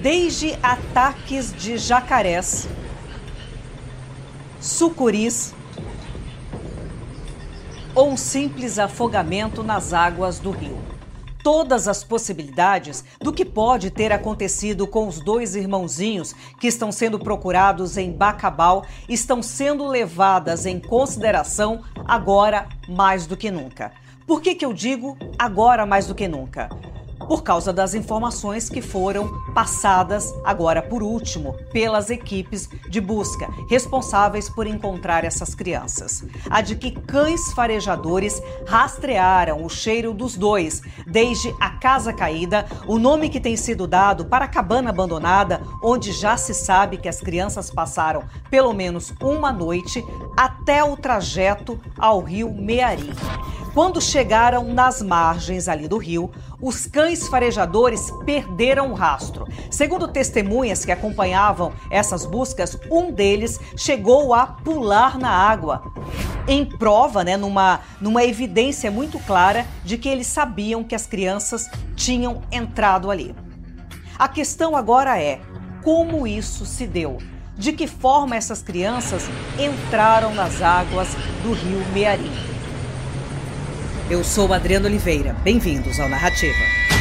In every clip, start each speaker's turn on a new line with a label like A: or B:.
A: Desde ataques de jacarés, sucuris ou um simples afogamento nas águas do rio. Todas as possibilidades do que pode ter acontecido com os dois irmãozinhos que estão sendo procurados em Bacabal estão sendo levadas em consideração agora mais do que nunca. Por que eu digo agora mais do que nunca? Por causa das informações que foram passadas agora por último pelas equipes de busca responsáveis por encontrar essas crianças. A de que cães farejadores rastrearam o cheiro dos dois desde a casa caída, o nome que tem sido dado para a cabana abandonada, onde já se sabe que as crianças passaram pelo menos uma noite, até o trajeto ao rio Mearim. Quando chegaram nas margens ali do rio, os cães farejadores perderam o rastro. Segundo testemunhas que acompanhavam essas buscas, um deles chegou a pular na água, em prova, numa evidência muito clara de que eles sabiam que as crianças tinham entrado ali. A questão agora é, como isso se deu? De que forma essas crianças entraram nas águas do rio Mearim? Eu sou Adriana Oliveira. Bem-vindos ao Narrativa.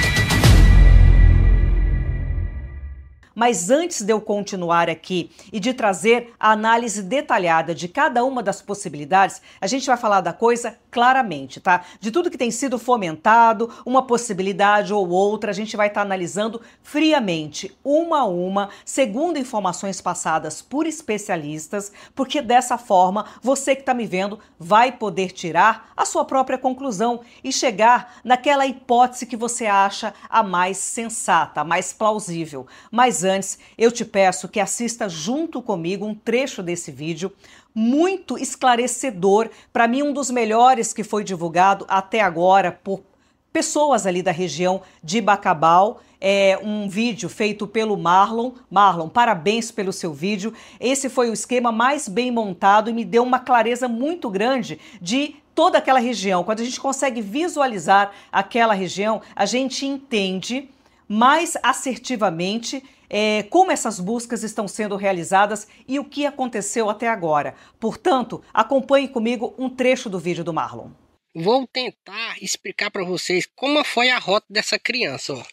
A: Mas antes de eu continuar aqui e de trazer a análise detalhada de cada uma das possibilidades, a gente vai falar da coisa claramente, tá? De tudo que tem sido fomentado, uma possibilidade ou outra, a gente vai estar analisando friamente, uma a uma, segundo informações passadas por especialistas, porque dessa forma, você que está me vendo vai poder tirar a sua própria conclusão e chegar naquela hipótese que você acha a mais sensata, a mais plausível. Mas antes, eu te peço que assista junto comigo um trecho desse vídeo muito esclarecedor, para mim um dos melhores que foi divulgado até agora por pessoas ali da região de Bacabal. É um vídeo feito pelo Marlon. Marlon, parabéns pelo seu vídeo. Esse foi o esquema mais bem montado e me deu uma clareza muito grande de toda aquela região. Quando a gente consegue visualizar aquela região, a gente entende mais assertivamente como essas buscas estão sendo realizadas e o que aconteceu até agora. Portanto, acompanhe comigo um trecho do vídeo do Marlon.
B: Vou tentar explicar para vocês como foi a rota dessa criança, ó.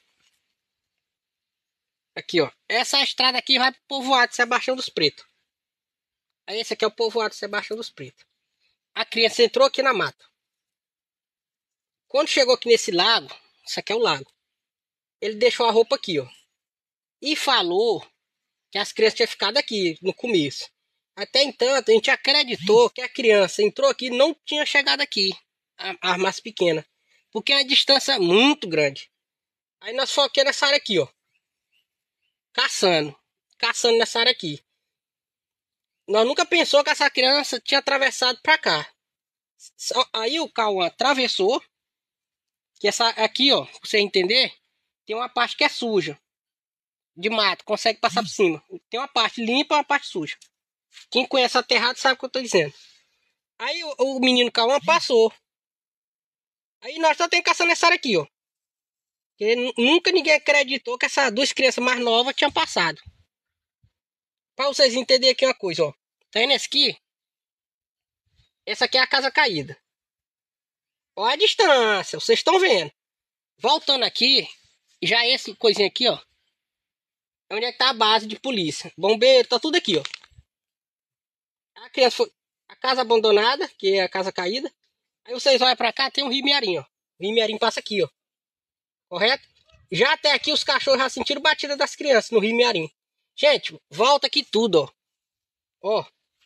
B: Aqui, ó. Essa estrada aqui vai pro povoado de Sebastião dos Pretos. Aí esse aqui é o povoado de Sebastião dos Pretos. A criança entrou aqui na mata. Quando chegou aqui nesse lago, isso aqui é o lago, ele deixou a roupa aqui, ó. E falou que as crianças tinham ficado aqui no começo. Até então, a gente acreditou que a criança entrou aqui e não tinha chegado aqui, a mais pequena, porque é uma distância muito grande. Aí nós foquemos nessa área aqui, ó. Caçando nessa área aqui. Nós nunca pensou que essa criança tinha atravessado para cá. Aí o Cauã atravessou, que essa aqui, ó, pra você entender, tem uma parte que é suja, de mato, consegue passar por cima. Tem uma parte limpa e uma parte suja. Quem conhece a terrada sabe o que eu tô dizendo. Aí o menino Cauã passou. Aí nós só temos caçando essa área aqui, ó. Porque nunca ninguém acreditou que essas duas crianças mais novas tinham passado. Pra vocês entenderem aqui uma coisa, ó. Tá vendo esse aqui? Essa aqui é a casa caída. Olha a distância, vocês estão vendo. Voltando aqui, já esse coisinha aqui, ó. Onde é que tá a base de polícia? Bombeiro, tá tudo aqui, ó. A criança foi... A casa abandonada, que é a casa caída. Aí vocês olham pra cá, tem um rio Mearim, ó. O rio Mearim passa aqui, ó. Correto? Já até aqui os cachorros já sentiram batida das crianças no rio Mearim. Gente, volta aqui tudo, ó. Ó.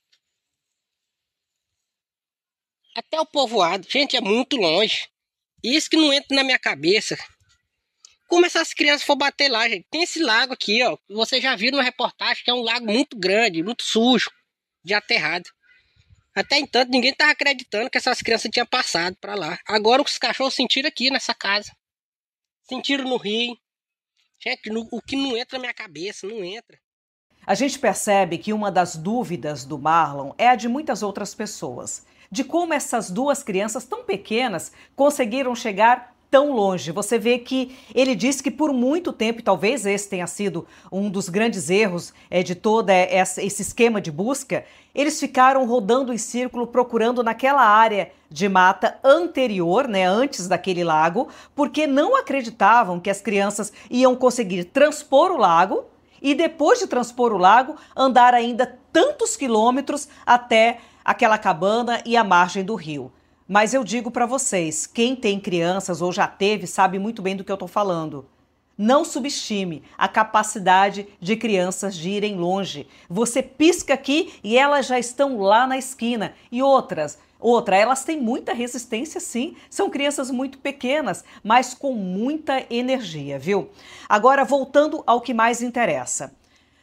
B: Até o povoado. Gente, é muito longe. Isso que não entra na minha cabeça. Como essas crianças for bater lá, gente? Tem esse lago aqui, ó. Vocês já viram na reportagem que é um lago muito grande, muito sujo, de aterrado. Até então, ninguém tava acreditando que essas crianças tinham passado para lá. Agora os cachorros sentiram aqui nessa casa. Sentiram no rio. Gente, o que não entra na minha cabeça, não entra.
A: A gente percebe que uma das dúvidas do Marlon é a de muitas outras pessoas. De como essas duas crianças tão pequenas conseguiram chegar tão longe. Você vê que ele disse que por muito tempo, e talvez esse tenha sido um dos grandes erros de todo esse esquema de busca, eles ficaram rodando em círculo procurando naquela área de mata anterior, né, antes daquele lago, porque não acreditavam que as crianças iam conseguir transpor o lago e depois de transpor o lago, andar ainda tantos quilômetros até aquela cabana e a margem do rio. Mas eu digo para vocês, quem tem crianças ou já teve sabe muito bem do que eu estou falando. Não subestime a capacidade de crianças de irem longe. Você pisca aqui e elas já estão lá na esquina. E outra, elas têm muita resistência sim. São crianças muito pequenas, mas com muita energia, viu? Agora, voltando ao que mais interessa.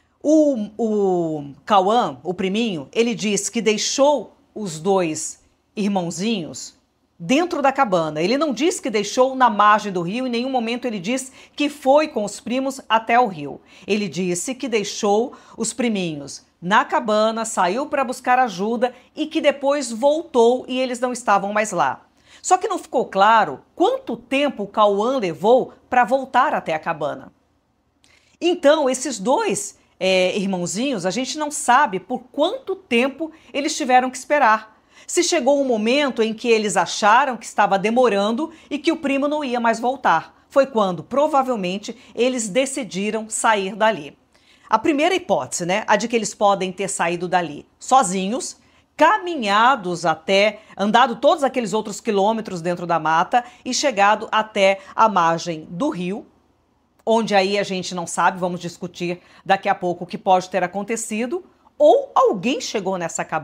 A: O Cauã, o priminho, ele diz que deixou os dois irmãozinhos dentro da cabana. Ele não diz que deixou na margem do rio, em nenhum momento ele diz que foi com os primos até o rio. Ele disse que deixou os priminhos na cabana, saiu para buscar ajuda e que depois voltou e eles não estavam mais lá. Só que não ficou claro quanto tempo o Cauã levou para voltar até a cabana. Então, esses dois irmãozinhos, a gente não sabe por quanto tempo eles tiveram que esperar. Se chegou um momento em que eles acharam que estava demorando e que o primo não ia mais voltar. Foi quando, provavelmente, eles decidiram sair dali. A primeira hipótese, né, a de que eles podem ter saído dali sozinhos, caminhados até, andado todos aqueles outros quilômetros dentro da mata e chegado até a margem do rio, onde aí a gente não sabe, vamos discutir daqui a pouco o que pode ter acontecido, ou alguém chegou nessa cabana